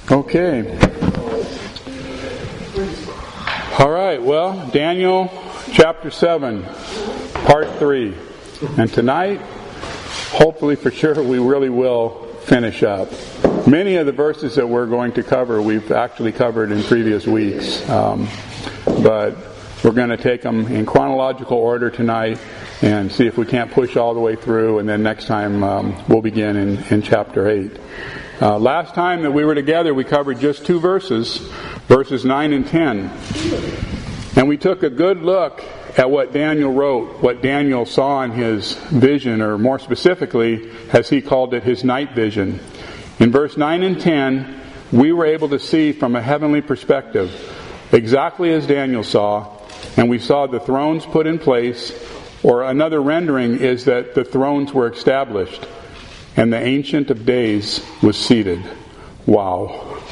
Okay. All right, well, Daniel chapter 7, part 3. And tonight, hopefully for sure, we really will finish up. Many of the verses that we're going to cover, we've actually covered in previous weeks. But we're going to take them in chronological order tonight and see if we can't push all the way through. And then next time we'll begin in chapter 8. Last time that we were together, we covered just 2 verses, verses 9 and 10. And we took a good look at what Daniel wrote, what Daniel saw in his vision, or more specifically, as he called it, his night vision. In verse 9 and 10, we were able to see from a heavenly perspective exactly as Daniel saw, and we saw the thrones put in place, or another rendering is that the thrones were established, and the Ancient of Days was seated. Wow.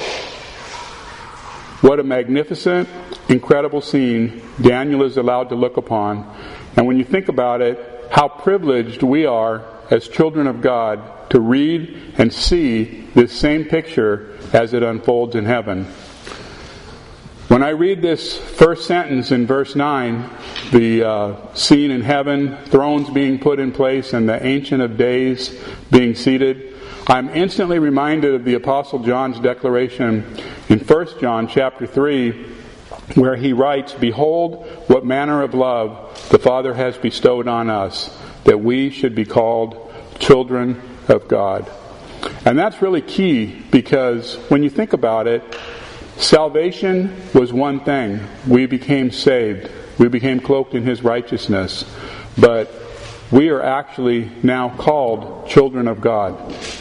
What a magnificent, incredible scene Daniel is allowed to look upon. And when you think about it, how privileged we are as children of God to read and see this same picture as it unfolds in heaven. When I read this first sentence in verse 9, the scene in heaven, thrones being put in place and the Ancient of Days being seated, I'm instantly reminded of the Apostle John's declaration in 1 John chapter 3, where he writes, "Behold, what manner of love the Father has bestowed on us, that we should be called children of God." And that's really key, because when you think about it, salvation was one thing. We became saved. We became cloaked in His righteousness. But we are actually now called children of God.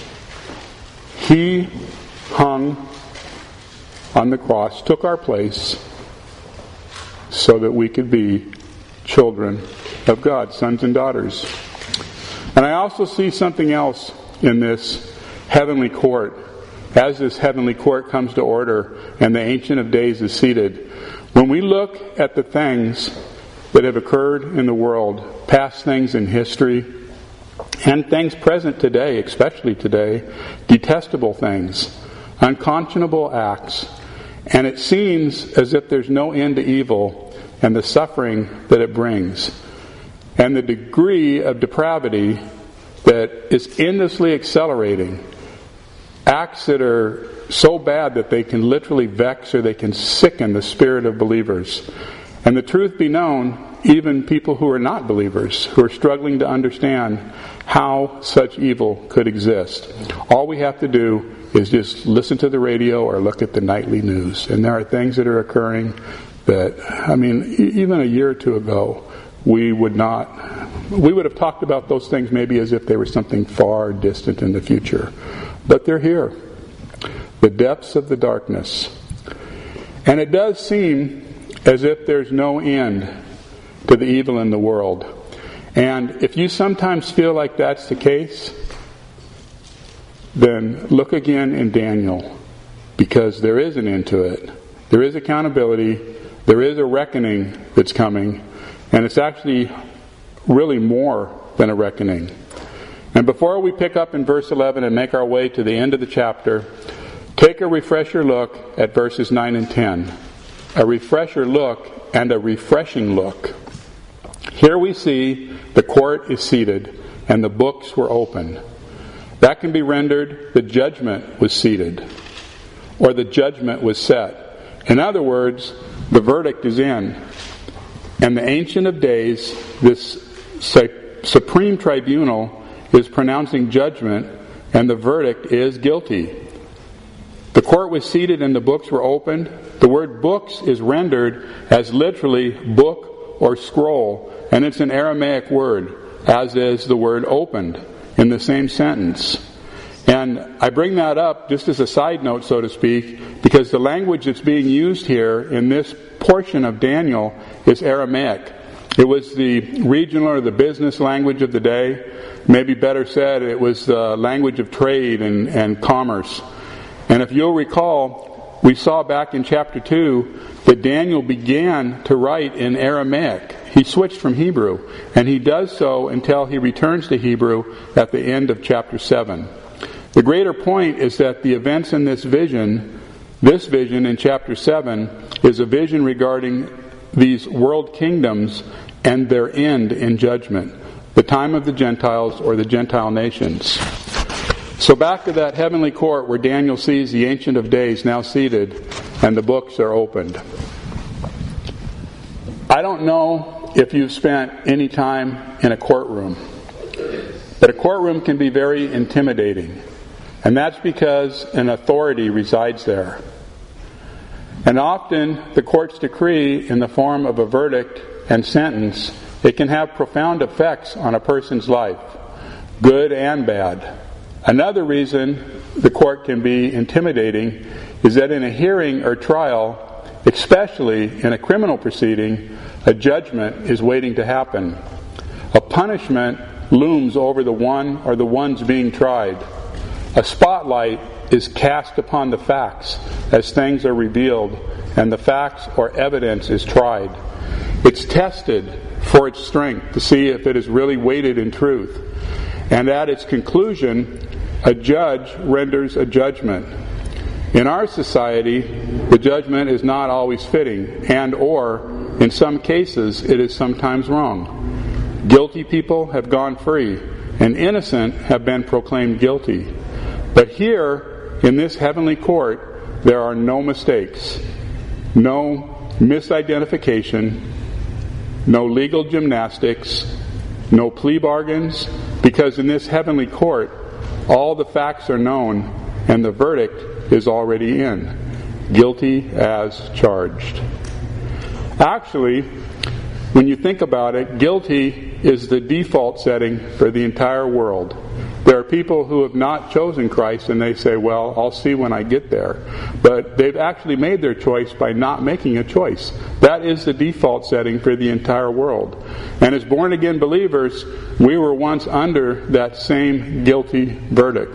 He hung on the cross, took our place, so that we could be children of God, sons and daughters. And I also see something else in this heavenly court. As this heavenly court comes to order and the Ancient of Days is seated, when we look at the things that have occurred in the world, past things in history, and things present today, especially today, detestable things, unconscionable acts, and it seems as if there's no end to evil and the suffering that it brings, and the degree of depravity that is endlessly accelerating. Acts that are so bad that they can literally vex or they can sicken the spirit of believers. And the truth be known, even people who are not believers, who are struggling to understand how such evil could exist. All we have to do is just listen to the radio or look at the nightly news. And there are things that are occurring that, even a year or two ago, we would have talked about those things maybe as if they were something far distant in the future. But they're here. The depths of the darkness. And it does seem as if there's no end to the evil in the world. And if you sometimes feel like that's the case, then look again in Daniel, because there is an end to it. There is accountability. There is a reckoning that's coming. And it's actually really more than a reckoning. And before we pick up in verse 11 and make our way to the end of the chapter, take a refresher look at verses 9 and 10. A refresher look and a refreshing look. Here we see the court is seated and the books were opened. That can be rendered, the judgment was seated, or the judgment was set. In other words, the verdict is in. And the Ancient of Days, this supreme tribunal, is pronouncing judgment, and the verdict is guilty. The court was seated and the books were opened. The word books is rendered as literally book or scroll, and it's an Aramaic word, as is the word opened in the same sentence. And I bring that up just as a side note, so to speak, because the language that's being used here in this portion of Daniel is Aramaic. It was the regional or the business language of the day. Maybe better said, it was the language of trade and commerce. And if you'll recall, we saw back in chapter 2 that Daniel began to write in Aramaic. He switched from Hebrew, and he does so until he returns to Hebrew at the end of chapter 7. The greater point is that the events in this vision This vision in chapter 7 is a vision regarding these world kingdoms and their end in judgment, the time of the Gentiles or the Gentile nations. So back to that heavenly court where Daniel sees the Ancient of Days now seated and the books are opened. I don't know if you've spent any time in a courtroom, but a courtroom can be very intimidating. And that's because an authority resides there. And often the court's decree in the form of a verdict and sentence, it can have profound effects on a person's life, good and bad. Another reason the court can be intimidating is that in a hearing or trial, especially in a criminal proceeding, a judgment is waiting to happen. A punishment looms over the one or the ones being tried. A spotlight is cast upon the facts as things are revealed, and the facts or evidence is tried. It's tested for its strength to see if it is really weighted in truth. And at its conclusion, a judge renders a judgment. In our society, the judgment is not always fitting, and or, in some cases, it is sometimes wrong. Guilty people have gone free, and innocent have been proclaimed guilty. But here, in this heavenly court, there are no mistakes, no misidentification, no legal gymnastics, no plea bargains, because in this heavenly court, all the facts are known and the verdict is already in. Guilty as charged. Actually, when you think about it, guilty is the default setting for the entire world. There are people who have not chosen Christ and they say, well, I'll see when I get there. But they've actually made their choice by not making a choice. That is the default setting for the entire world. And as born-again believers, we were once under that same guilty verdict.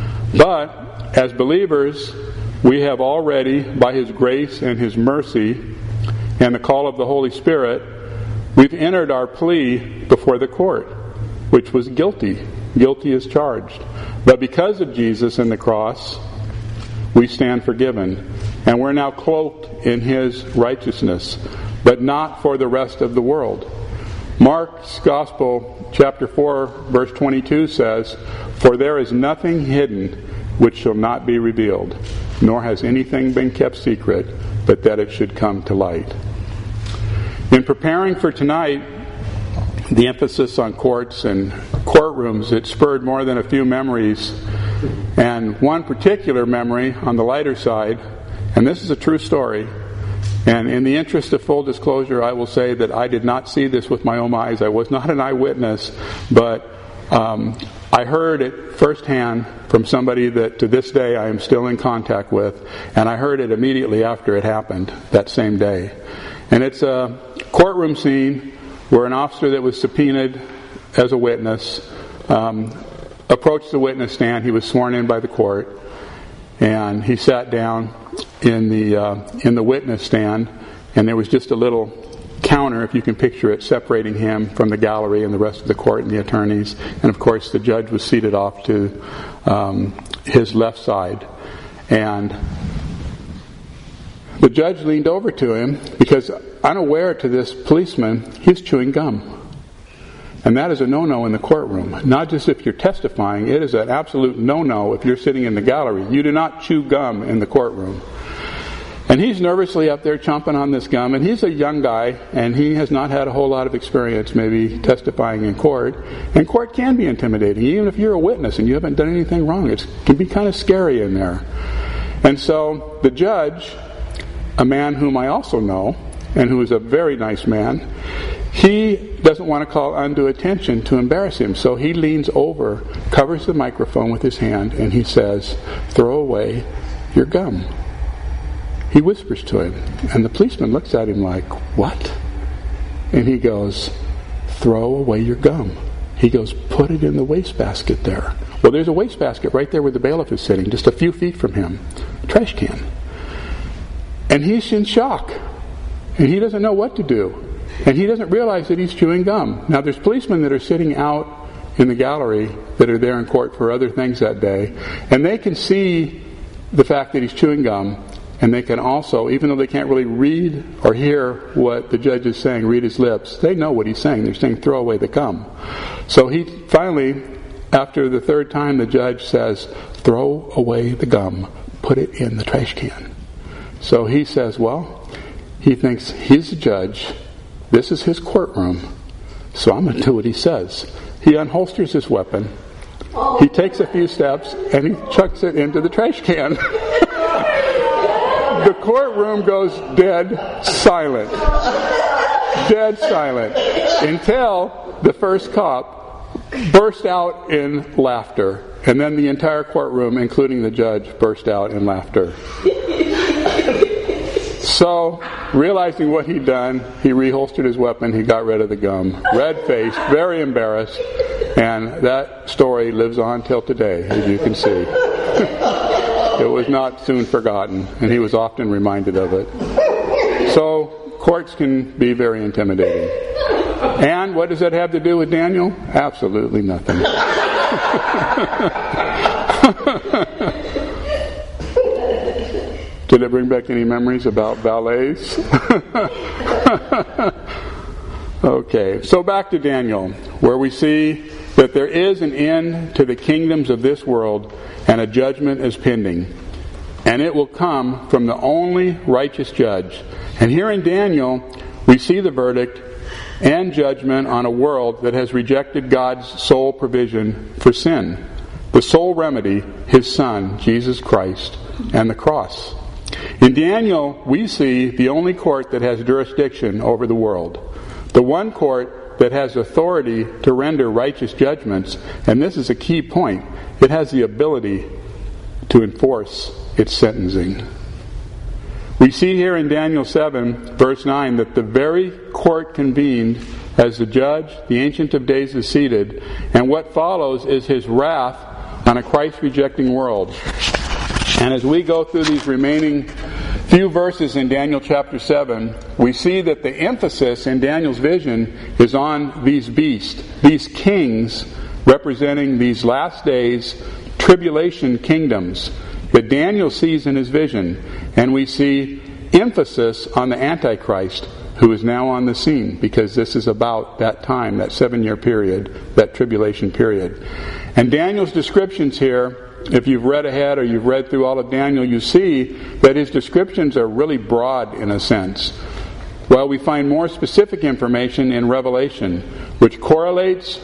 But as believers, we have already, by His grace and His mercy and the call of the Holy Spirit, we've entered our plea before the court, which was guilty. Guilty as charged. But because of Jesus and the cross, we stand forgiven. And we're now cloaked in His righteousness, but not for the rest of the world. Mark's Gospel, chapter 4, verse 22 says, "For there is nothing hidden which shall not be revealed, nor has anything been kept secret, but that it should come to light." In preparing for tonight, the emphasis on courts and courtrooms, it spurred more than a few memories. And one particular memory on the lighter side, and this is a true story, and in the interest of full disclosure, I will say that I did not see this with my own eyes. I was not an eyewitness, but I heard it firsthand from somebody that to this day I am still in contact with, and I heard it immediately after it happened that same day. And it's a courtroom scene where an officer that was subpoenaed as a witness approached the witness stand. He was sworn in by the court, and he sat down in the witness stand, and there was just a little counter, if you can picture it, separating him from the gallery and the rest of the court and the attorneys. And of course, the judge was seated off to his left side, and the judge leaned over to him because, unaware to this policeman, he's chewing gum. And that is a no-no in the courtroom. Not just if you're testifying, it is an absolute no-no if you're sitting in the gallery. You do not chew gum in the courtroom. And he's nervously up there chomping on this gum, and he's a young guy, and he has not had a whole lot of experience maybe testifying in court. And court can be intimidating, even if you're a witness and you haven't done anything wrong. It can be kind of scary in there. And so the judge, a man whom I also know, and who is a very nice man, he doesn't want to call undue attention to embarrass him. So he leans over, covers the microphone with his hand, and he says, "Throw away your gum." He whispers to him, and the policeman looks at him like, "What?" And he goes, "Throw away your gum." He goes, "Put it in the wastebasket there." Well, there's a wastebasket right there where the bailiff is sitting, just a few feet from him. A trash can. And he's in shock. And he doesn't know what to do. And he doesn't realize that he's chewing gum. Now, there's policemen that are sitting out in the gallery that are there in court for other things that day. And they can see the fact that he's chewing gum. and they can also, even though they can't really read or hear what the judge is saying, read his lips, they know what he's saying. They're saying, throw away the gum. So he finally, after the third time, the judge says, throw away the gum, put it in the trash can. So he says, well, he thinks he's the judge, this is his courtroom, so I'm going to do what he says. He unholsters his weapon, he takes a few steps, and he chucks it into the trash can. The courtroom goes dead silent. Dead silent. Until the first cop burst out in laughter. And then the entire courtroom, including the judge, burst out in laughter. So, realizing what he'd done, he reholstered his weapon, he got rid of the gum. Red-faced, very embarrassed. And that story lives on till today, as you can see. It was not soon forgotten, and he was often reminded of it. So, courts can be very intimidating. And what does that have to do with Daniel? Absolutely nothing. Did it bring back any memories about ballets? Okay, so back to Daniel, where we see that there is an end to the kingdoms of this world and a judgment is pending. And it will come from the only righteous judge. And here in Daniel, we see the verdict and judgment on a world that has rejected God's sole provision for sin. The sole remedy, His Son, Jesus Christ, and the cross. In Daniel, we see the only court that has jurisdiction over the world. The one court that has authority to render righteous judgments, and this is a key point, it has the ability to enforce its sentencing. We see here in Daniel 7, verse 9, that the very court convened as the judge, the Ancient of Days, is seated, and what follows is His wrath on a Christ-rejecting world. And as we go through these remaining few verses in Daniel chapter 7, we see that the emphasis in Daniel's vision is on these beasts, these kings representing these last days tribulation kingdoms that Daniel sees in his vision. And we see emphasis on the Antichrist, who is now on the scene, because this is about that time, that 7-year period, that tribulation period. And Daniel's descriptions here, if you've read ahead or you've read through all of Daniel, you see that his descriptions are really broad in a sense. While we find more specific information in Revelation, which correlates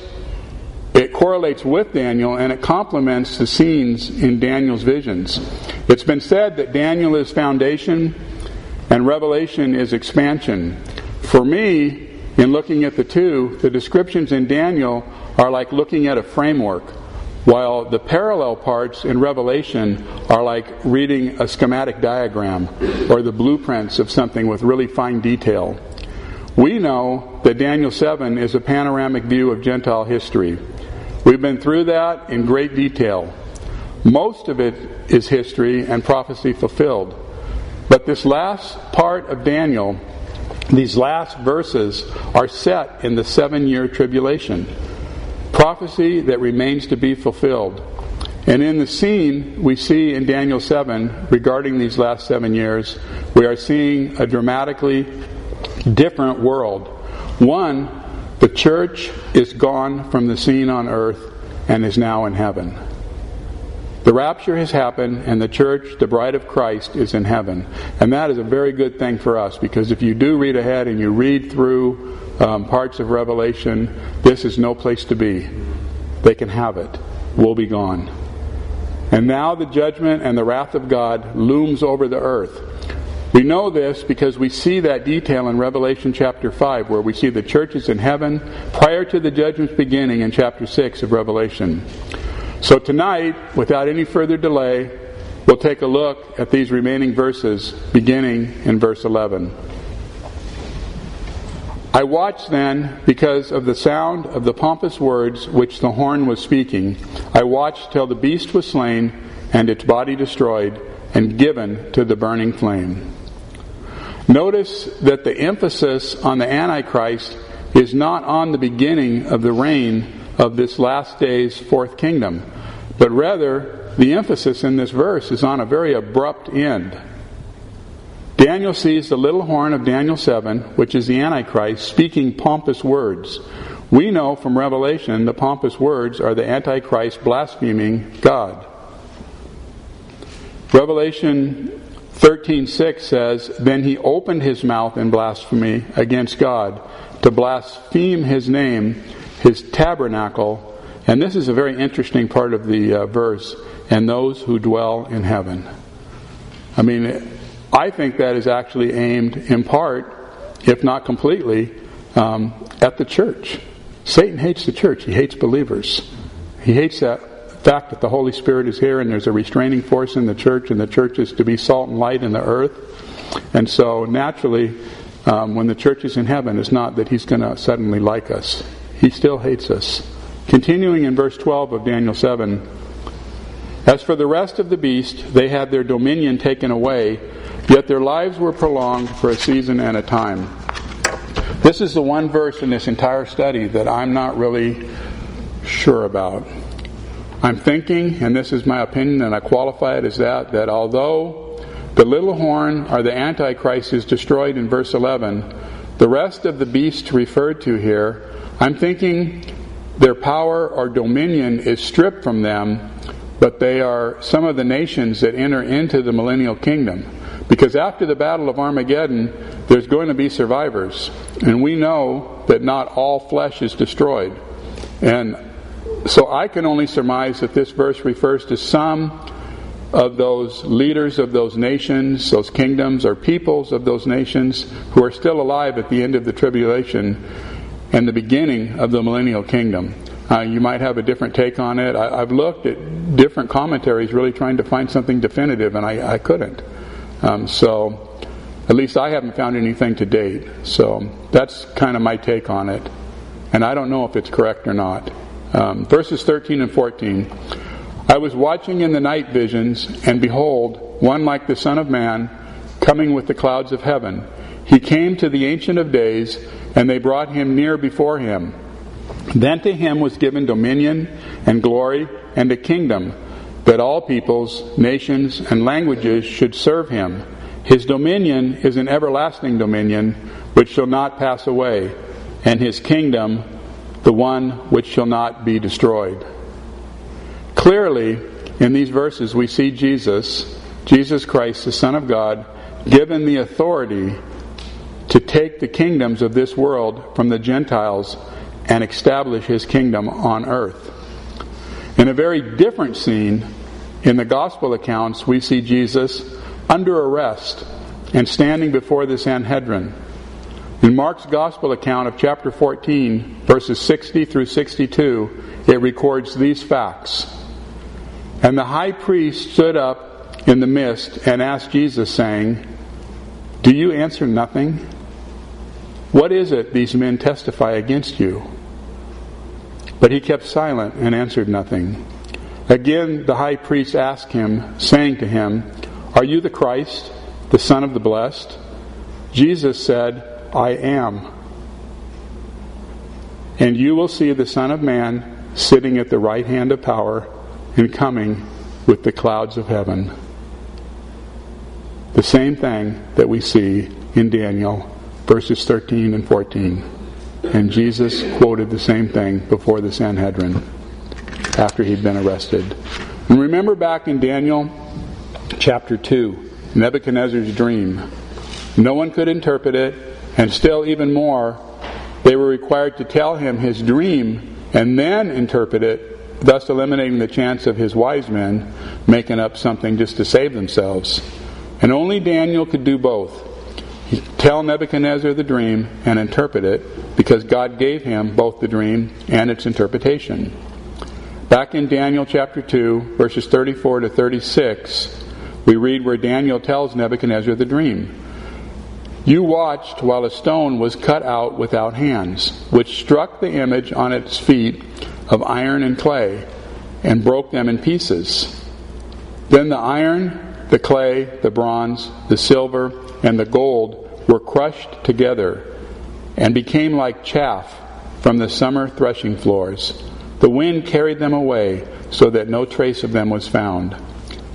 with Daniel and it complements the scenes in Daniel's visions. It's been said that Daniel is foundation and Revelation is expansion. For me, in looking at the two, the descriptions in Daniel are like looking at a framework, while the parallel parts in Revelation are like reading a schematic diagram or the blueprints of something with really fine detail. We know that Daniel 7 is a panoramic view of Gentile history. We've been through that in great detail. Most of it is history and prophecy fulfilled. But this last part of Daniel, these last verses, are set in the 7-year tribulation. Prophecy that remains to be fulfilled. And in the scene we see in Daniel 7 regarding these last 7 years, we are seeing a dramatically different world. One, the church is gone from the scene on earth and is now in heaven. The rapture has happened and the church, the bride of Christ, is in heaven. And that is a very good thing for us, because if you do read ahead and you read through parts of Revelation, this is no place to be. They can have it. We'll be gone. And now the judgment and the wrath of God looms over the earth. We know this because we see that detail in Revelation chapter 5, where we see the church is in heaven prior to the judgment's beginning in chapter 6 of Revelation. So tonight, without any further delay, we'll take a look at these remaining verses beginning in verse 11. I watched then, because of the sound of the pompous words which the horn was speaking. I watched till the beast was slain, and its body destroyed, and given to the burning flame. Notice that the emphasis on the Antichrist is not on the beginning of the reign of this last day's fourth kingdom, but rather the emphasis in this verse is on a very abrupt end. Daniel sees the little horn of Daniel 7, which is the Antichrist, speaking pompous words. We know from Revelation the pompous words are the Antichrist blaspheming God. Revelation 13:6 says, "Then he opened his mouth in blasphemy against God, to blaspheme his name, his tabernacle," and this is a very interesting part of the verse, "and those who dwell in heaven." I mean, I think that is actually aimed in part, if not completely, at the church. Satan hates the church. He hates believers. He hates that fact that the Holy Spirit is here and there's a restraining force in the church, and the church is to be salt and light in the earth. And so naturally, when the church is in heaven, it's not that he's going to suddenly like us. He still hates us. Continuing in verse 12 of Daniel 7, "As for the rest of the beast, they had their dominion taken away, yet their lives were prolonged for a season and a time." This is the one verse in this entire study that I'm not really sure about. I'm thinking, and this is my opinion, and I qualify it as that although the little horn or the Antichrist is destroyed in verse 11, the rest of the beasts referred to here, I'm thinking their power or dominion is stripped from them, but they are some of the nations that enter into the millennial kingdom. Because after the Battle of Armageddon, there's going to be survivors. And we know that not all flesh is destroyed. And so I can only surmise that this verse refers to some of those leaders of those nations, those kingdoms or peoples of those nations who are still alive at the end of the tribulation and the beginning of the millennial kingdom. You might have a different take on it. I've looked at different commentaries really trying to find something definitive, and I couldn't. So at least I haven't found anything to date. So that's kind of my take on it. And I don't know if it's correct or not. Verses 13 and 14. "I was watching in the night visions, and behold, one like the Son of Man, coming with the clouds of heaven. He came to the Ancient of Days, and they brought him near before him. Then to him was given dominion and glory and a kingdom, that all peoples, nations, and languages should serve him. His dominion is an everlasting dominion, which shall not pass away, and his kingdom the one which shall not be destroyed." Clearly, in these verses we see Jesus Christ, the Son of God, given the authority to take the kingdoms of this world from the Gentiles and establish his kingdom on earth. In a very different scene, in the gospel accounts, we see Jesus under arrest and standing before the Sanhedrin. In Mark's gospel account of chapter 14, verses 60 through 62, it records these facts. "And the high priest stood up in the midst and asked Jesus, saying, 'Do you answer nothing? What is it these men testify against you?' But he kept silent and answered nothing. Again the high priest asked him, saying to him, 'Are you the Christ, the Son of the Blessed?' Jesus said, 'I am. And you will see the Son of Man sitting at the right hand of power and coming with the clouds of heaven.'" The same thing that we see in Daniel, verses 13 and 14. And Jesus quoted the same thing before the Sanhedrin after he'd been arrested. And remember back in Daniel chapter 2, Nebuchadnezzar's dream. No one could interpret it, and still even more, they were required to tell him his dream and then interpret it, thus eliminating the chance of his wise men making up something just to save themselves. And only Daniel could do both. He'd tell Nebuchadnezzar the dream and interpret it, because God gave him both the dream and its interpretation. Back in Daniel chapter 2, verses 34 to 36, we read where Daniel tells Nebuchadnezzar the dream. "You watched while a stone was cut out without hands, which struck the image on its feet of iron and clay, and broke them in pieces. Then the iron, the clay, the bronze, the silver, and the gold were crushed together, and became like chaff from the summer threshing floors. The wind carried them away, so that no trace of them was found.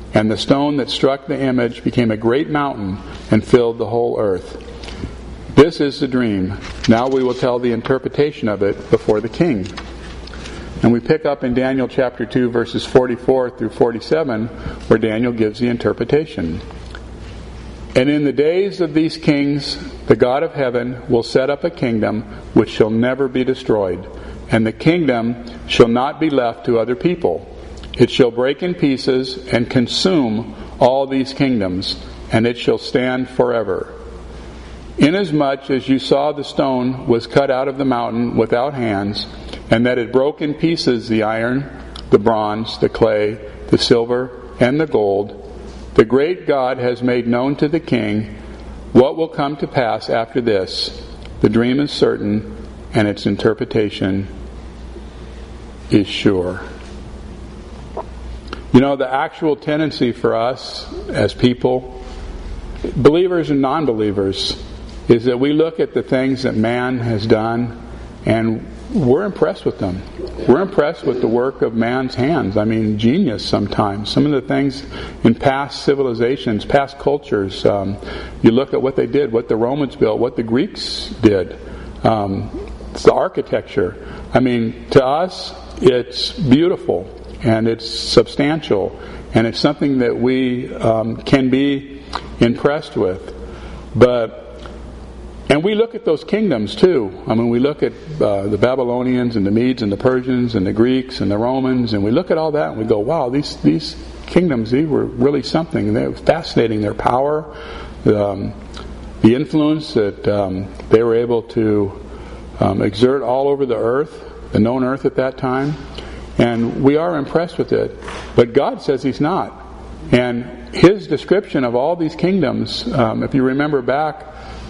And the stone that struck the image became a great mountain and filled the whole earth. This is the dream. Now we will tell the interpretation of it before the king. And we pick up in Daniel chapter 2, verses 44 through 47, where Daniel gives the interpretation. And in the days of these kings, the God of heaven will set up a kingdom which shall never be destroyed, and the kingdom shall not be left to other people. It shall break in pieces and consume all these kingdoms, and it shall stand forever. Inasmuch as you saw the stone was cut out of the mountain without hands, and that it broke in pieces the iron, the bronze, the clay, the silver, and the gold, the great God has made known to the king what will come to pass after this. The dream is certain, and its interpretation is sure. You know, the actual tendency for us as people, believers and non-believers, is that we look at the things that man has done and we're impressed with them. We're impressed with the work of man's hands. I mean, genius sometimes. Some of the things in past civilizations, past cultures, you look at what they did, what the Romans built, what the Greeks did. It's the architecture. I mean, to us, it's beautiful. And it's substantial, and it's something that we can be impressed with. And we look at those kingdoms too. I mean, we look at the Babylonians and the Medes and the Persians and the Greeks and the Romans, and we look at all that and we go, wow, these kingdoms, they were really something. They were fascinating. Their power, the influence that they were able to exert all over the earth, the known earth at that time. And we are impressed with it. But God says He's not. And His description of all these kingdoms, if you remember back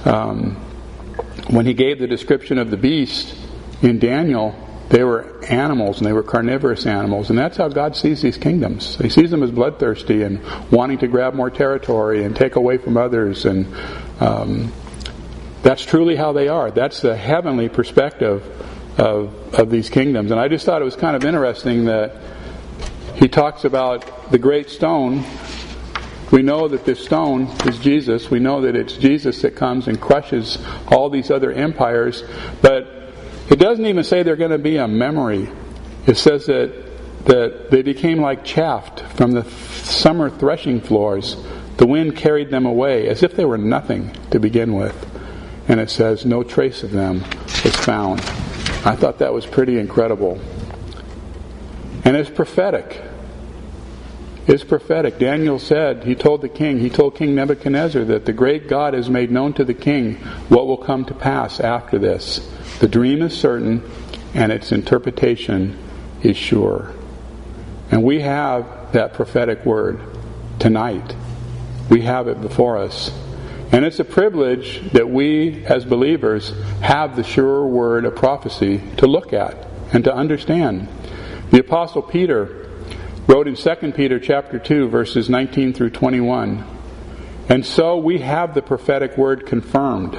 when He gave the description of the beast in Daniel, they were animals and they were carnivorous animals. And that's how God sees these kingdoms. He sees them as bloodthirsty and wanting to grab more territory and take away from others. And that's truly how they are. That's the heavenly perspective of these kingdoms. And I just thought it was kind of interesting that he talks about the great stone. We know that this stone is Jesus. We know that it's Jesus that comes and crushes all these other empires. But it doesn't even say they're going to be a memory. It says that they became like chaff from the summer threshing floors. The wind carried them away as if they were nothing to begin with. And it says no trace of them was found. I thought that was pretty incredible. And it's prophetic. It's prophetic. Daniel said, he told King Nebuchadnezzar that the great God has made known to the king what will come to pass after this. The dream is certain and its interpretation is sure. And we have that prophetic word tonight. We have it before us. And it's a privilege that we, as believers, have the sure word of prophecy to look at and to understand. The Apostle Peter wrote in 2 Peter chapter 2, verses 19 through 21, "And so we have the prophetic word confirmed,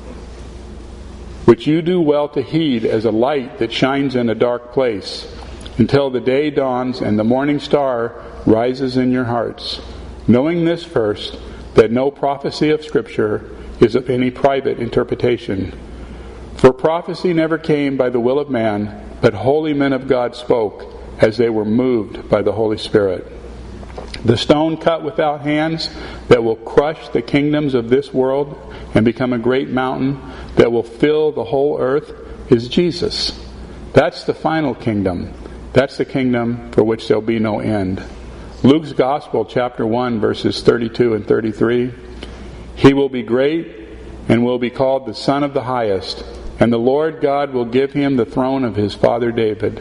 which you do well to heed as a light that shines in a dark place, until the day dawns and the morning star rises in your hearts, knowing this first, that no prophecy of Scripture is of any private interpretation. For prophecy never came by the will of man, but holy men of God spoke as they were moved by the Holy Spirit. The stone cut without hands that will crush the kingdoms of this world and become a great mountain that will fill the whole earth is Jesus. That's the final kingdom. That's the kingdom for which there'll be no end. Luke's Gospel, chapter 1, verses 32 and 33. He will be great and will be called the Son of the Highest, and the Lord God will give him the throne of his father David.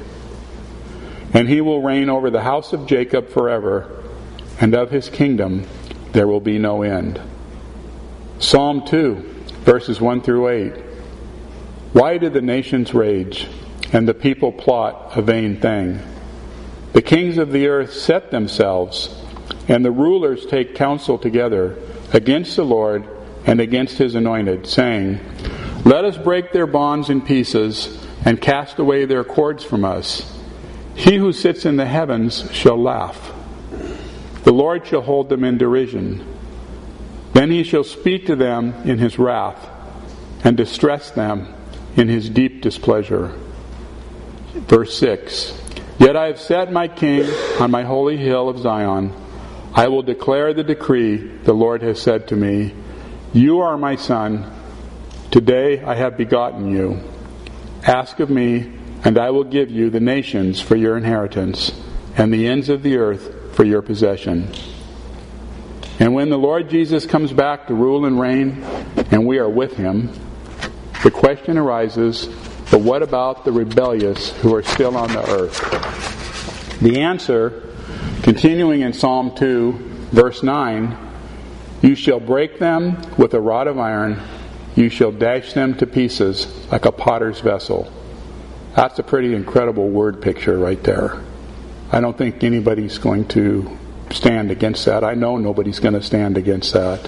And he will reign over the house of Jacob forever, and of his kingdom there will be no end. Psalm 2, verses 1 through 8. Why do the nations rage, and the people plot a vain thing? The kings of the earth set themselves, and the rulers take counsel together against the Lord and against his anointed, saying, Let us break their bonds in pieces and cast away their cords from us. He who sits in the heavens shall laugh. The Lord shall hold them in derision. Then he shall speak to them in his wrath, and distress them in his deep displeasure. Verse 6. Yet I have set my king on my holy hill of Zion. I will declare the decree the Lord has said to me. You are my son. Today I have begotten you. Ask of me, and I will give you the nations for your inheritance, and the ends of the earth for your possession. And when the Lord Jesus comes back to rule and reign, and we are with him, the question arises, but what about the rebellious who are still on the earth? The answer, continuing in Psalm 2, verse 9, you shall break them with a rod of iron, you shall dash them to pieces like a potter's vessel. That's a pretty incredible word picture right there. I don't think anybody's going to stand against that. I know nobody's going to stand against that.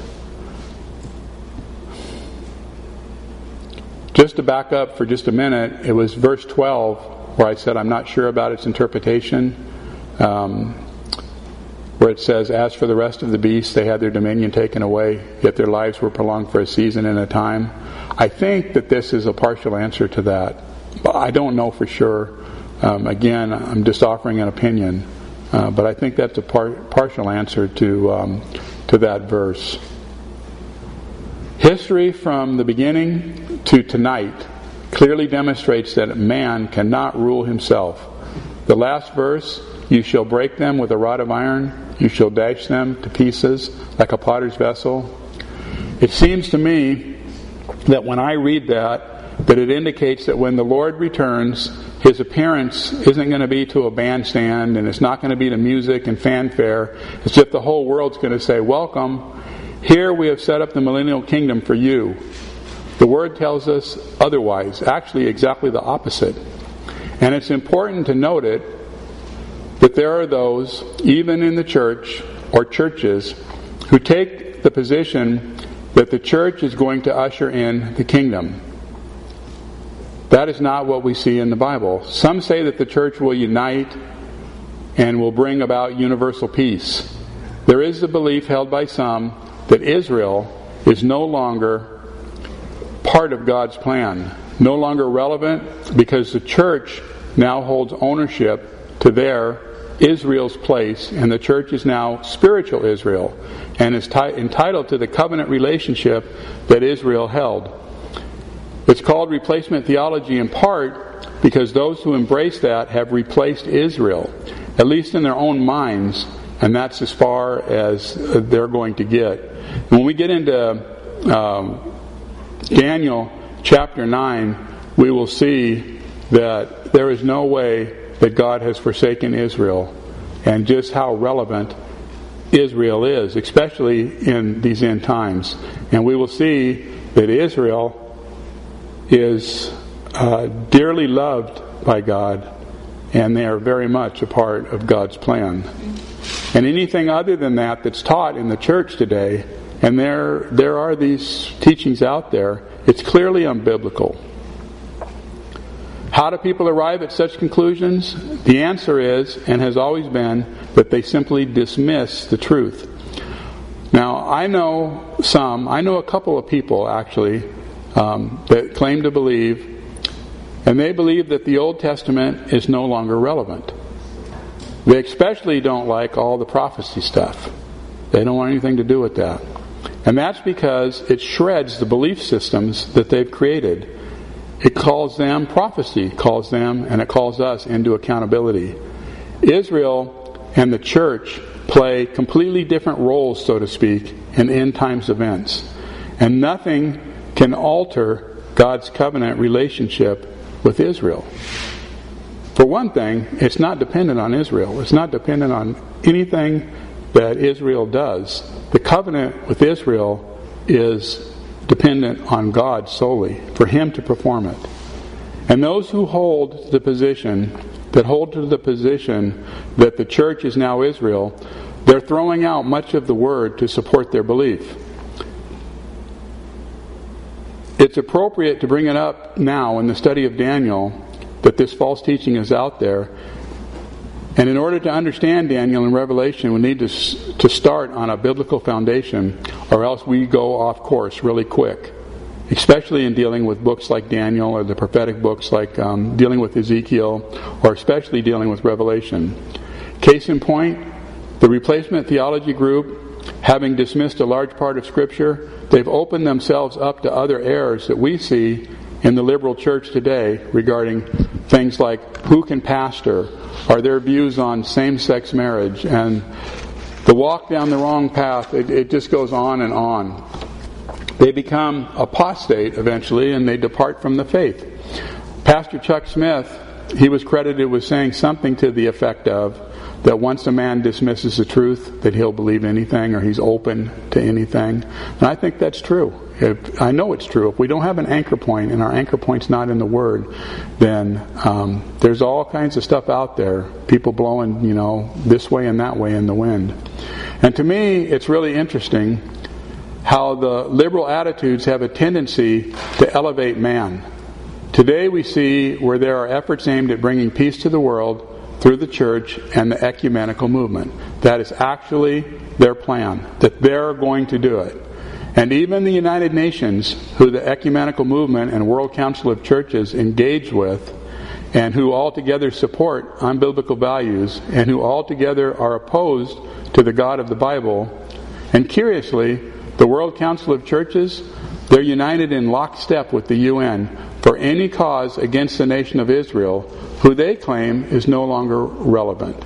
Just to back up for just a minute, it was verse 12 where I said I'm not sure about its interpretation, where it says, as for the rest of the beasts, they had their dominion taken away, yet their lives were prolonged for a season and a time. I think that this is a partial answer to that, but I don't know for sure. Again, I'm just offering an opinion, but I think that's a partial answer to that verse. History from the beginning to tonight clearly demonstrates that man cannot rule himself. The last verse, you shall break them with a rod of iron, you shall dash them to pieces like a potter's vessel. It seems to me that when I read that it indicates that when the Lord returns, his appearance isn't going to be to a bandstand, and it's not going to be to music and fanfare. It's if the whole world's going to say, welcome, here we have set up the millennial kingdom for you. The Word tells us otherwise, actually exactly the opposite. And it's important to note it, that there are those, even in the church or churches, who take the position that the church is going to usher in the kingdom. That is not what we see in the Bible. Some say that the church will unite and will bring about universal peace. There is the belief held by some that Israel is no longer part of God's plan, no longer relevant, because the church now holds ownership to their Israel's place, and the church is now spiritual Israel and is entitled to the covenant relationship that Israel held. It's called replacement theology in part because those who embrace that have replaced Israel, at least in their own minds, and that's as far as they're going to get. When we get into Daniel chapter 9, we will see that there is no way that God has forsaken Israel, and just how relevant Israel is, especially in these end times. And we will see that Israel is dearly loved by God, and they are very much a part of God's plan. And anything other than that that's taught in the church today, and there are these teachings out there, it's clearly unbiblical. How do people arrive at such conclusions? The answer is, and has always been, that they simply dismiss the truth. Now, I know a couple of people actually, that claim to believe, and they believe that the Old Testament is no longer relevant. They especially don't like all the prophecy stuff. They don't want anything to do with that. And that's because it shreds the belief systems that they've created. It calls them prophecy, calls them, and it calls us into accountability. Israel and the church play completely different roles, so to speak, in end times events. And nothing can alter God's covenant relationship with Israel. For one thing, it's not dependent on Israel. It's not dependent on anything that Israel does. The covenant with Israel is dependent on God solely, for Him to perform it. And those who hold the position, that the church is now Israel, they're throwing out much of the Word to support their belief. It's appropriate to bring it up now in the study of Daniel that this false teaching is out there, And in order to understand Daniel and Revelation, we need to start on a biblical foundation, or else we go off course really quick, especially in dealing with books like Daniel or the prophetic books like dealing with Ezekiel, or especially dealing with Revelation. Case in point, the replacement theology group, having dismissed a large part of Scripture, they've opened themselves up to other errors that we see in the liberal church today regarding things like who can pastor, or their views on same-sex marriage, and the walk down the wrong path. It just goes on and on. They become apostate eventually, and they depart from the faith. Pastor Chuck Smith, he was credited with saying something to the effect of that once a man dismisses the truth, that he'll believe anything, or he's open to anything. And I think that's true. I know it's true. If we don't have an anchor point, and our anchor point's not in the Word, then there's all kinds of stuff out there. People blowing, this way and that way in the wind. And to me, it's really interesting how the liberal attitudes have a tendency to elevate man. Today we see where there are efforts aimed at bringing peace to the world through the church and the ecumenical movement. That is actually their plan, that they're going to do it. And even the United Nations, who the ecumenical movement and World Council of Churches engage with, and who altogether support unbiblical values, and who altogether are opposed to the God of the Bible. And curiously, the World Council of Churches, they're united in lockstep with the UN for any cause against the nation of Israel, who they claim is no longer relevant.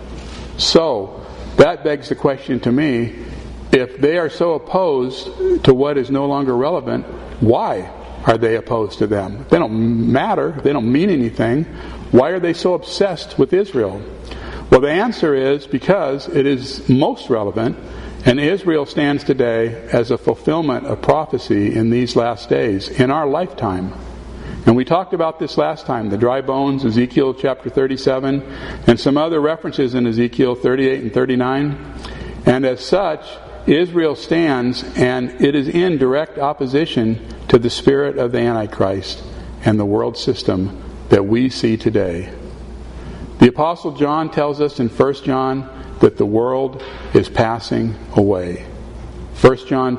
So, that begs the question to me, if they are so opposed to what is no longer relevant, why are they opposed to them? They don't matter. They don't mean anything. Why are they so obsessed with Israel? Well, the answer is because it is most relevant, and Israel stands today as a fulfillment of prophecy in these last days, in our lifetime. And we talked about this last time, the dry bones, Ezekiel chapter 37, and some other references in Ezekiel 38 and 39. And as such, Israel stands, and it is in direct opposition to the spirit of the Antichrist and the world system that we see today. The Apostle John tells us in 1 John that the world is passing away. 1 John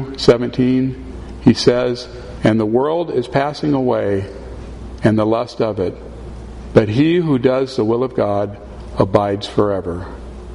2:17, he says, "And the world is passing away, and the lust of it. But he who does the will of God abides forever."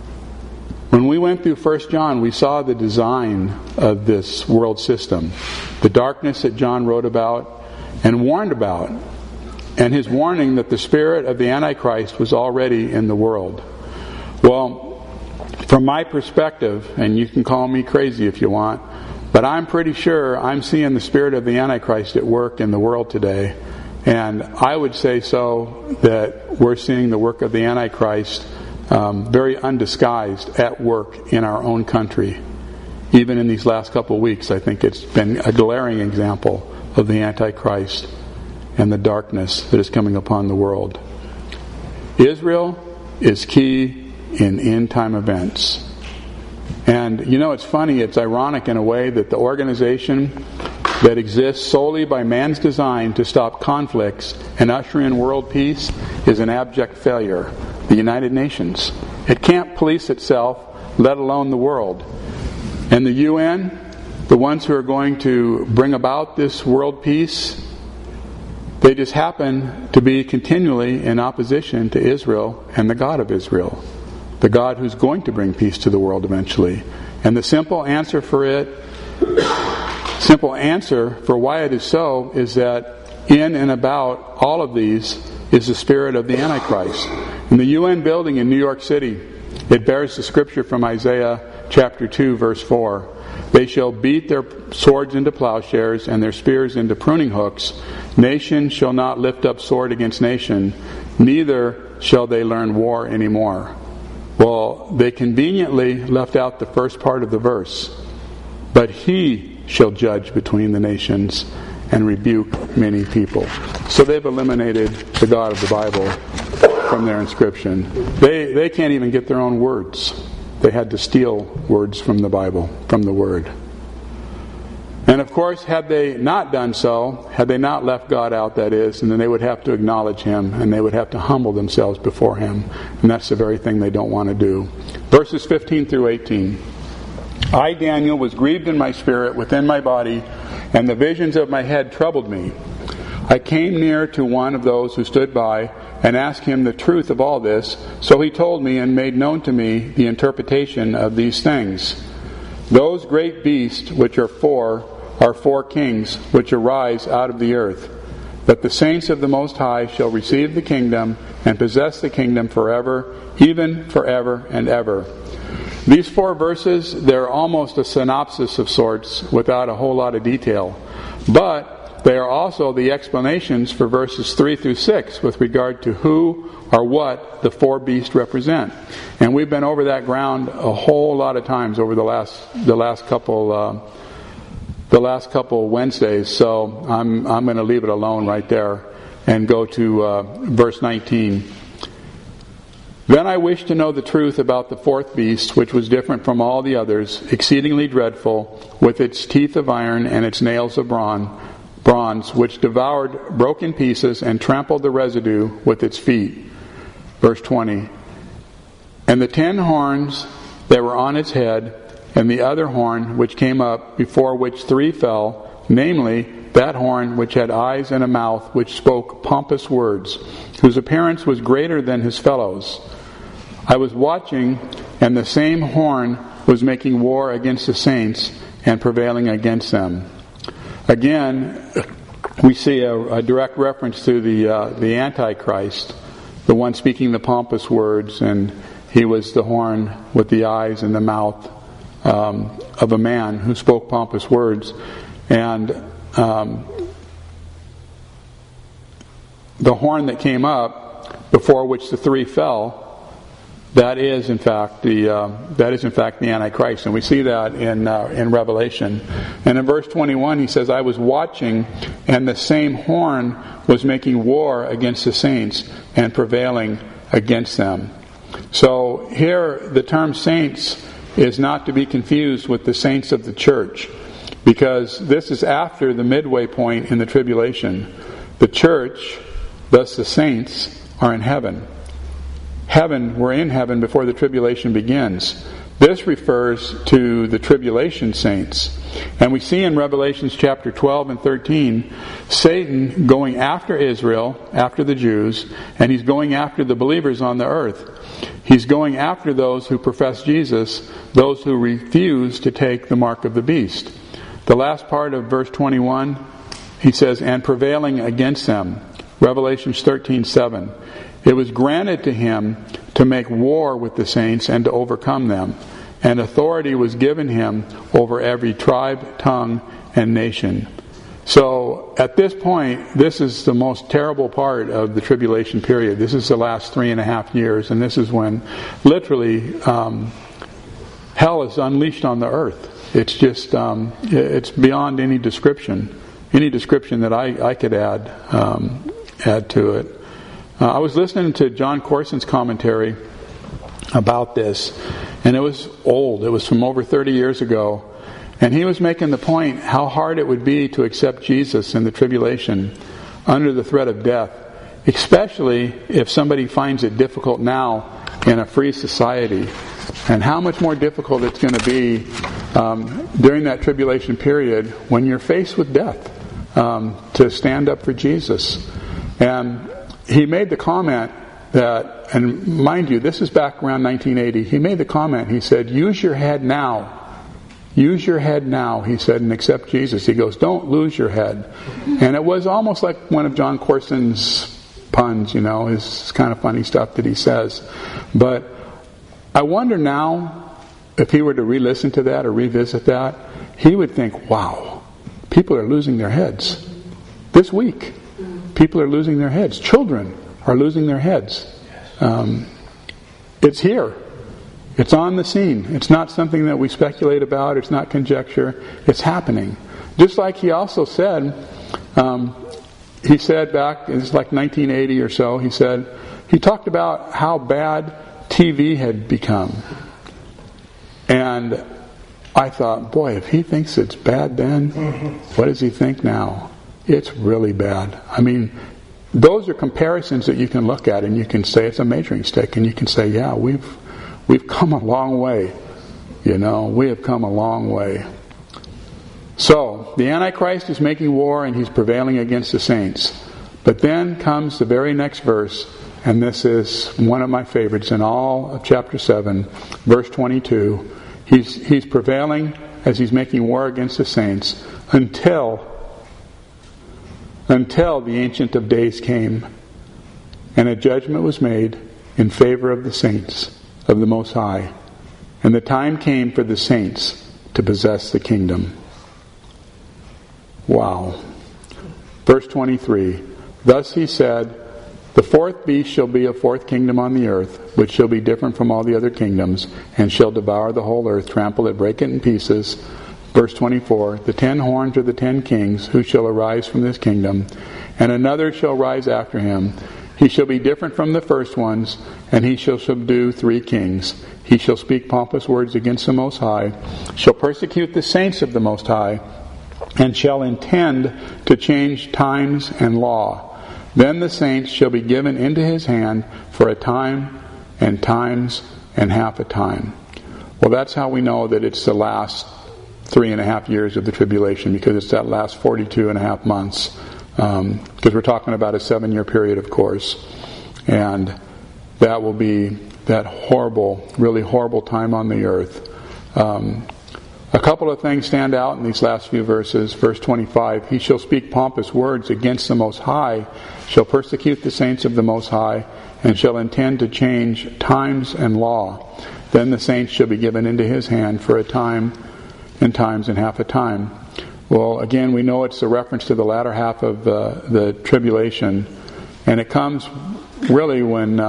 When we went through 1 John, we saw the design of this world system, the darkness that John wrote about and warned about, and his warning that the spirit of the Antichrist was already in the world. Well, from my perspective, and you can call me crazy if you want, but I'm pretty sure I'm seeing the spirit of the Antichrist at work in the world today. And I would say so that we're seeing the work of the Antichrist very undisguised at work in our own country. Even in these last couple of weeks, I think it's been a glaring example of the Antichrist and the darkness that is coming upon the world. Israel is key in end-time events. And it's funny, it's ironic in a way that the organization that exists solely by man's design to stop conflicts and usher in world peace is an abject failure. The United Nations. It can't police itself, let alone the world. And the UN, the ones who are going to bring about this world peace, they just happen to be continually in opposition to Israel and the God of Israel. The God who's going to bring peace to the world eventually. And the simple answer for why it is so is that in and about all of these is the spirit of the Antichrist. In the UN building in New York City, it bears the scripture from Isaiah chapter 2 verse 4. "They shall beat their swords into plowshares and their spears into pruning hooks. Nation shall not lift up sword against nation, neither shall they learn war anymore." Well, they conveniently left out the first part of the verse. "But he shall judge between the nations and rebuke many people." So they've eliminated the God of the Bible from their inscription. They can't even get their own words. They had to steal words from the Bible, from the Word. And of course, had they not done so, had they not left God out, that is, and then they would have to acknowledge Him, and they would have to humble themselves before Him. And that's the very thing they don't want to do. Verses 15 through 18. I, Daniel, was grieved in my spirit within my body, and the visions of my head troubled me. I came near to one of those who stood by, and asked him the truth of all this. So he told me and made known to me the interpretation of these things. Those great beasts which are four kings which arise out of the earth. That the saints of the Most High shall receive the kingdom and possess the kingdom forever, even forever and ever. These 4 verses, they're almost a synopsis of sorts without a whole lot of detail. But they are also the explanations for verses 3 through 6 with regard to who or what the 4 beasts represent. And we've been over that ground a whole lot of times over the last couple Wednesdays. So I'm going to leave it alone right there and go to verse 19. Then I wished to know the truth about the 4th beast, which was different from all the others, exceedingly dreadful, with its teeth of iron and its nails of bronze, which devoured, broke in pieces, and trampled the residue with its feet. Verse 20. And the 10 horns that were on its head, and the other horn which came up, before which 3 fell, namely, that horn which had eyes and a mouth, which spoke pompous words, whose appearance was greater than his fellows. I was watching, and the same horn was making war against the saints and prevailing against them. Again, we see a direct reference to the Antichrist, the one speaking the pompous words, and he was the horn with the eyes and the mouth of a man who spoke pompous words. And the horn that came up, before which the 3 fell, that is in fact the Antichrist, and we see that in Revelation. And in verse 21, he says, "I was watching, and the same horn was making war against the saints and prevailing against them." So here, the term saints is not to be confused with the saints of the church, because this is after the midway point in the tribulation. The church, thus the saints, are in heaven. We're in heaven before the tribulation begins. This refers to the tribulation saints. And we see in Revelations chapter 12 and 13, Satan going after Israel, after the Jews, and he's going after the believers on the earth. He's going after those who profess Jesus, those who refuse to take the mark of the beast. The last part of verse 21, he says, "and prevailing against them." Revelations 13:7. It was granted to him to make war with the saints and to overcome them. And authority was given him over every tribe, tongue, and nation. So at this point, this is the most terrible part of the tribulation period. This is the last 3.5 years, and this is when literally hell is unleashed on the earth. It's just, it's beyond any description that I could add to it. I was listening to John Corson's commentary about this, and it was old. It was from over 30 years ago. And he was making the point how hard it would be to accept Jesus in the tribulation under the threat of death, especially if somebody finds it difficult now in a free society, and how much more difficult it's going to be during that tribulation period when you're faced with death, to stand up for Jesus. And he made the comment that, and mind you, this is back around 1980, he made the comment, he said, use your head now. Use your head now, he said, and accept Jesus. He goes, don't lose your head. And it was almost like one of John Corson's puns, his kind of funny stuff that he says. But I wonder now, if he were to re-listen to that or revisit that, he would think, wow, people are losing their heads. This week, people are losing their heads. Children are losing their heads. It's here. It's on the scene. It's not something that we speculate about. It's not conjecture. It's happening. Just like he also said, he said back, it's like 1980 or so, he talked about how bad TV had become. And I thought, boy, if he thinks it's bad then, what does he think now? It's really bad. I mean, those are comparisons that you can look at and you can say it's a measuring stick, and you can say, yeah, we've come a long way. We have come a long way. So, the Antichrist is making war and he's prevailing against the saints. But then comes the very next verse, and this is one of my favorites in all of chapter 7, verse 22. He's prevailing as he's making war against the saints until the Ancient of Days came and a judgment was made in favor of the saints of the Most High. And the time came for the saints to possess the kingdom. Wow. Verse 23. Thus he said, the fourth beast shall be a fourth kingdom on the earth, which shall be different from all the other kingdoms, and shall devour the whole earth, trample it, break it in pieces. Verse 24, the 10 horns are the 10 kings, who shall arise from this kingdom, and another shall rise after him. He shall be different from the first ones, and he shall subdue 3 kings. He shall speak pompous words against the Most High, shall persecute the saints of the Most High, and shall intend to change times and law. Then the saints shall be given into his hand for a time and times and half a time. Well, that's how we know that it's the last 3.5 years of the tribulation, because it's that last 42.5 months. Because we're talking about a 7-year period, of course. And that will be that horrible, really horrible time on the earth. A couple of things stand out in these last few verses. Verse 25, he shall speak pompous words against the Most High, shall persecute the saints of the Most High, and shall intend to change times and law. Then the saints shall be given into his hand for a time and times and half a time. Well, again, we know it's a reference to the latter half of the tribulation. And it comes really when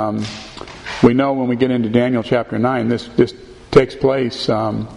we know when we get into Daniel chapter 9, this takes place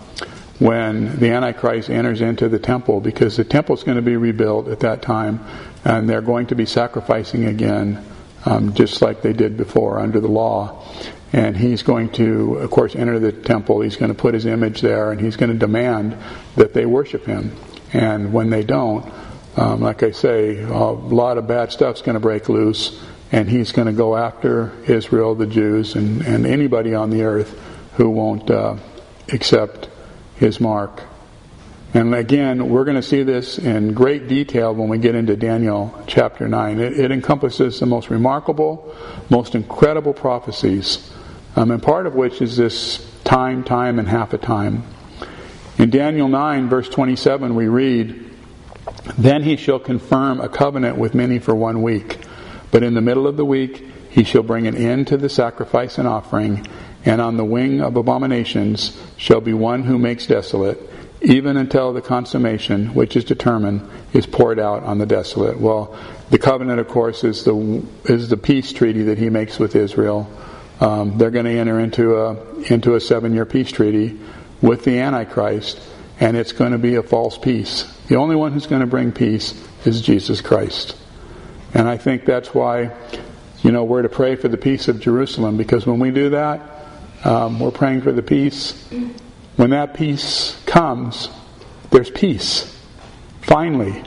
when the Antichrist enters into the temple, because the temple is going to be rebuilt at that time, and they're going to be sacrificing again, just like they did before under the law. And he's going to, of course, enter the temple. He's going to put his image there, and he's going to demand that they worship him. And when they don't, like I say, a lot of bad stuff's going to break loose, and he's going to go after Israel, the Jews, and anybody on the earth who won't accept his mark. And again, we're going to see this in great detail when we get into Daniel chapter 9. It encompasses the most remarkable, most incredible prophecies, and part of which is this time, and half a time. In Daniel 9, verse 27, we read, then he shall confirm a covenant with many for 1 week. But in the middle of the week he shall bring an end to the sacrifice and offering, and on the wing of abominations shall be one who makes desolate, even until the consummation, which is determined, is poured out on the desolate. Well, the covenant, of course, is the peace treaty that he makes with Israel. They're going to enter into a 7-year peace treaty with the Antichrist, and it's going to be a false peace. The only one who's going to bring peace is Jesus Christ. And I think that's why, we're to pray for the peace of Jerusalem, because when we do that, we're praying for the peace. When that peace comes, there's peace. Finally,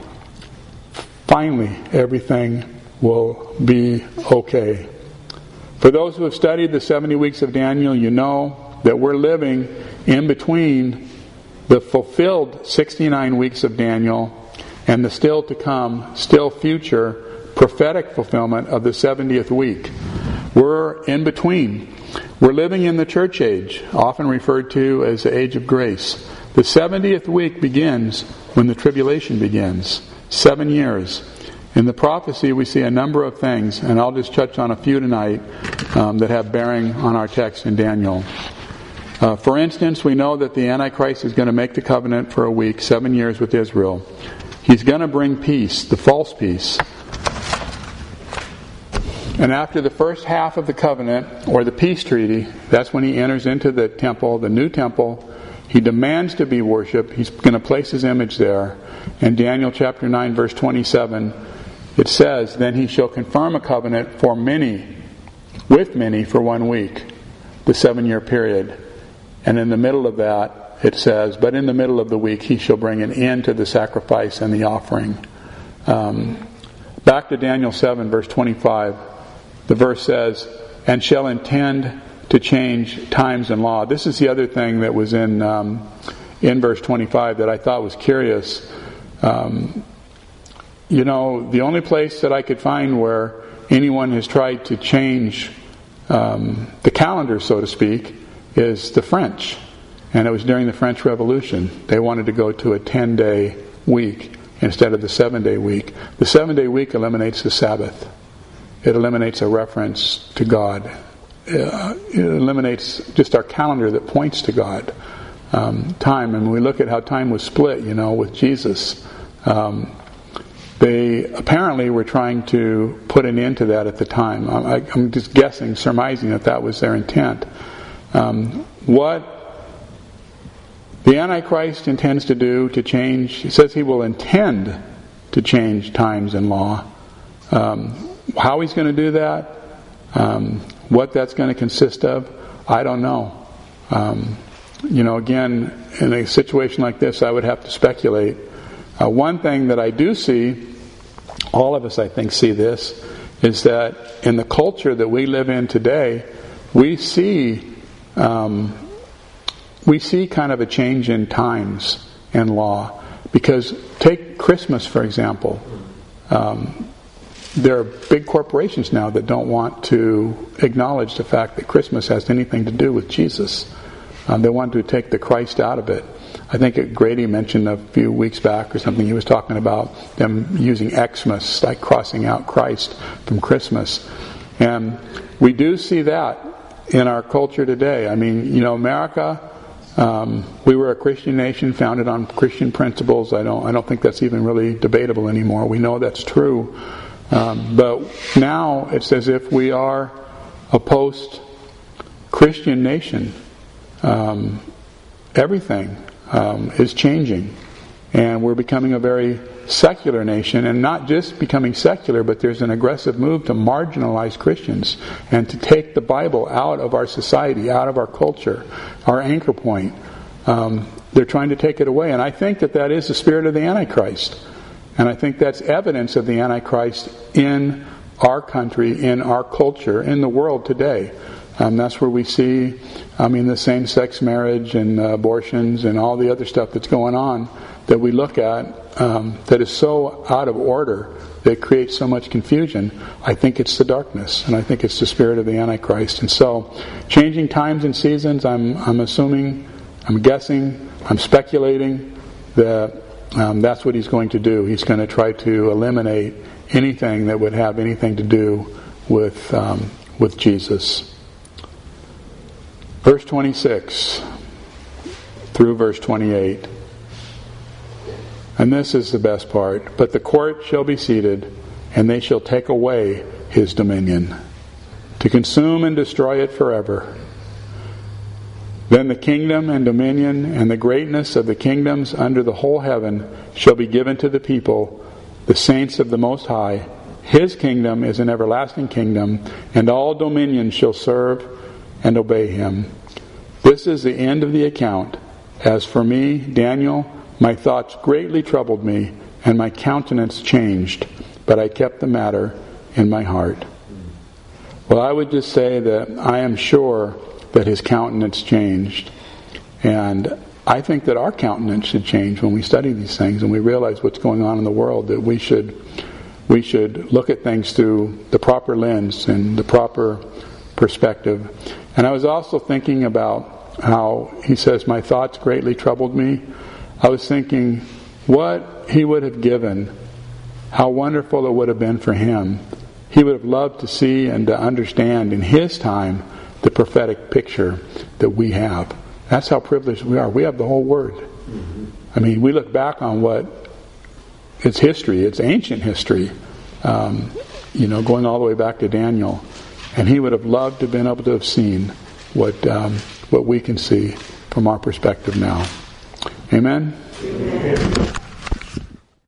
everything will be okay. For those who have studied the 70 weeks of Daniel, you know that we're living in between the fulfilled 69 weeks of Daniel and the still to come, still future prophetic fulfillment of the 70th week. We're in between. We're living in the church age, often referred to as the age of grace. The 70th week begins when the tribulation begins. 7 years. In the prophecy we see a number of things, and I'll just touch on a few tonight that have bearing on our text in Daniel. For instance, we know that the Antichrist is going to make the covenant for a week, 7 years with Israel. He's going to bring peace, the false peace. And after the first half of the covenant, or the peace treaty, that's when he enters into the temple, the new temple. He demands to be worshipped. He's going to place his image there. In Daniel chapter 9, verse 27, it says, then he shall confirm a covenant for many, with many for 1 week, the 7-year period. And in the middle of that, it says, but in the middle of the week he shall bring an end to the sacrifice and the offering. Back to Daniel 7, verse 25, the verse says, and shall intend to change times and law. This is the other thing that was in verse 25 that I thought was curious. The only place that I could find where anyone has tried to change the calendar, so to speak, is the French. And it was during the French Revolution. They wanted to go to a 10-day week instead of the 7-day week. The 7-day week eliminates the Sabbath. It eliminates a reference to God. It eliminates just our calendar that points to God. Time, and when we look at how time was split, with Jesus, they apparently were trying to put an end to that at the time. I'm just guessing, surmising that was their intent. What the Antichrist intends to do to change, he says he will intend to change times and law. How he's going to do that, what that's going to consist of, I don't know. Again, in a situation like this, I would have to speculate. One thing that I do see, all of us I think see this, is that in the culture that we live in today, we see kind of a change in times and law. Because take Christmas, for example. There are big corporations now that don't want to acknowledge the fact that Christmas has anything to do with Jesus. They want to take the Christ out of it. I think Grady mentioned a few weeks back or something, he was talking about them using Xmas, like crossing out Christ from Christmas. And we do see that in our culture today. I mean, America, we were a Christian nation founded on Christian principles. I don't think that's even really debatable anymore. We know that's true. But now it's as if we are a post-Christian nation. Everything is changing, and we're becoming a very secular nation, and not just becoming secular, but there's an aggressive move to marginalize Christians and to take the Bible out of our society, out of our culture, our anchor point. They're trying to take it away, and I think that is the spirit of the Antichrist, and I think that's evidence of the Antichrist in our country, in our culture, in the world today. That's where we see, the same-sex marriage and abortions and all the other stuff that's going on that we look at that is so out of order that creates so much confusion. I think it's the darkness, and I think it's the spirit of the Antichrist. And so, changing times and seasons, I'm assuming, I'm guessing, I'm speculating that that's what he's going to do. He's going to try to eliminate anything that would have anything to do with Jesus. Verse 26 through verse 28. And this is the best part. But the court shall be seated, and they shall take away his dominion, to consume and destroy it forever. Then the kingdom and dominion and the greatness of the kingdoms under the whole heaven shall be given to the people, the saints of the Most High. His kingdom is an everlasting kingdom, and all dominions shall serve and obey him. This is the end of the account. As for me, Daniel, my thoughts greatly troubled me, and my countenance changed, but I kept the matter in my heart. Well, I would just say that I am sure that his countenance changed, and I think that our countenance should change when we study these things and we realize what's going on in the world, that we should look at things through the proper lens and the proper perspective. And I was also thinking about how he says, my thoughts greatly troubled me. I was thinking what he would have given, how wonderful it would have been for him. He would have loved to see and to understand in his time the prophetic picture that we have. That's how privileged we are. We have the whole Word. Mm-hmm. I mean, we look back on it's history, it's ancient history, going all the way back to Daniel. And he would have loved to have been able to have seen what we can see from our perspective now. Amen? Amen.